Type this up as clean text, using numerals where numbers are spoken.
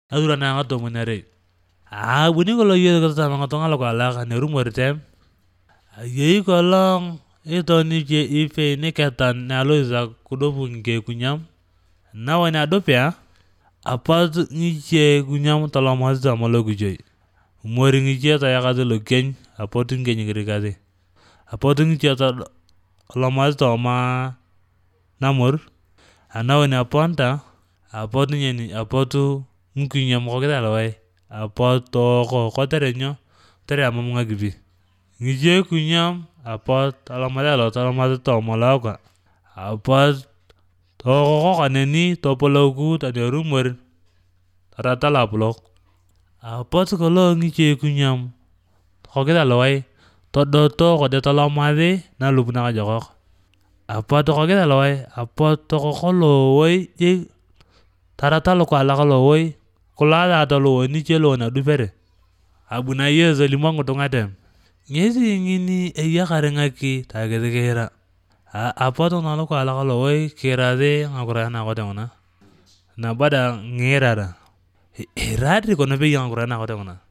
adura na nga tomonare buni kolo yue ko sama nga tonga lo ala ka ne rumor tem yei kolong ito ni je ife ni ketan na lo za kudobu nge kunyam na wani adopia apat ni je kunyam toloma za malo gujoi mori ni je ta yakaze lo ken apat nge ni grikaze apat ni je ta loma za ma namor ana wani aponta apat ni apatu nkunyam ko kida lawai apat to ko terenyo tere amam ngagibi nije kunyam apat alamada lo talamada to malauka apat to ko kaneni to pologu tade rumor rata la blok apat ko lo nije kunyam ko kida lawai to do to ko de talamade na lubna ka jokok apat ko kida lawai apat to ko lo wai je tarata lo ko ala ko lo wai kula da to lo nije lo na dupere abuna yezo limongo tongatem ngezi ngini eya karengaki tageze kera apoto na lo ko ala ko lo wai kera de ngakura na ko tengona na bada ngerara heradi ko na be ngakura na ko tengona